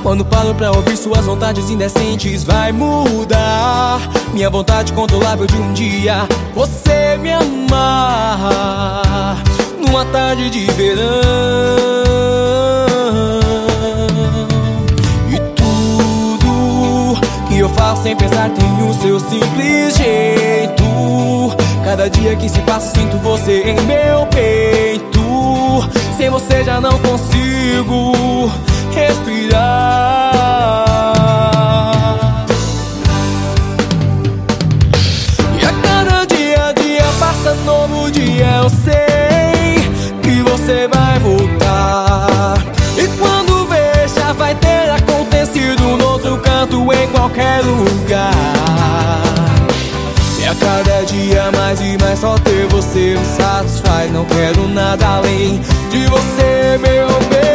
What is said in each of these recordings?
Quando paro pra ouvir suas vontades indecentes, vai mudar minha vontade incontrolável de um dia você me amar numa tarde de verão. E tudo que eu faço sem pensar tem o seu simples jeito. Cada dia que se passa sinto você em meu peito. Sem você já não consigo respirar. E a cada dia passa novo dia, eu sei que você vai voltar. E quando ver, já vai ter acontecido no outro canto, em qualquer lugar. E a cada dia mais e mais só ter você me satisfaz. Não quero nada além de você, meu bem.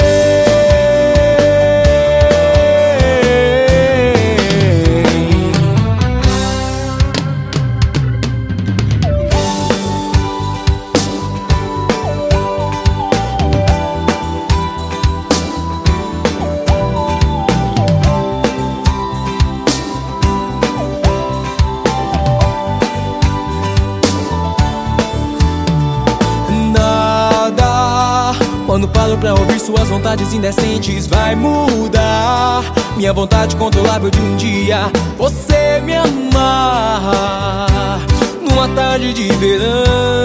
Quando paro pra ouvir suas vontades indecentes, vai mudar minha vontade incontrolável de um dia você me amar numa tarde de verão.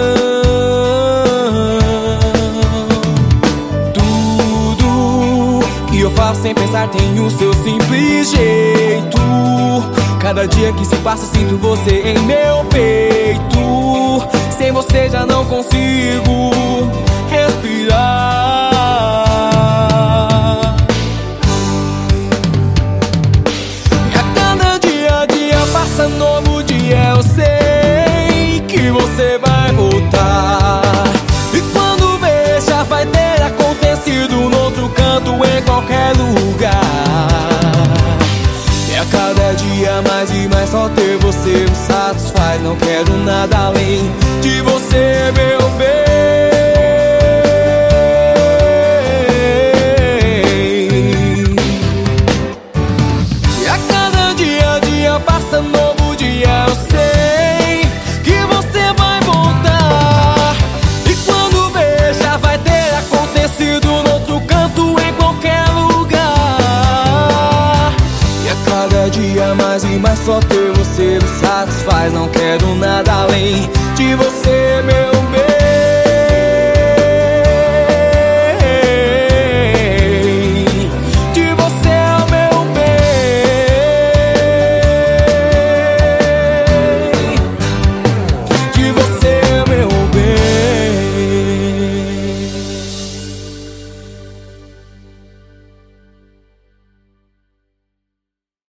Tudo que eu faço sem pensar tem o seu simples jeito. Cada dia que se passa sinto você em meu peito. Sem você já não consigo respirar. E a cada dia passa novo dia, eu sei que você vai voltar. E quando ver, já vai ter acontecido no outro canto, em qualquer lugar. E a cada dia mais e mais só ter você me satisfaz. Não quero nada além de você, meu bem. E a cada dia passa novo dia, eu sei que você vai voltar. E quando ver, já vai ter acontecido no outro canto, em qualquer lugar. E a cada dia mais e mais só ter você me satisfaz. Não quero nada além de você, meu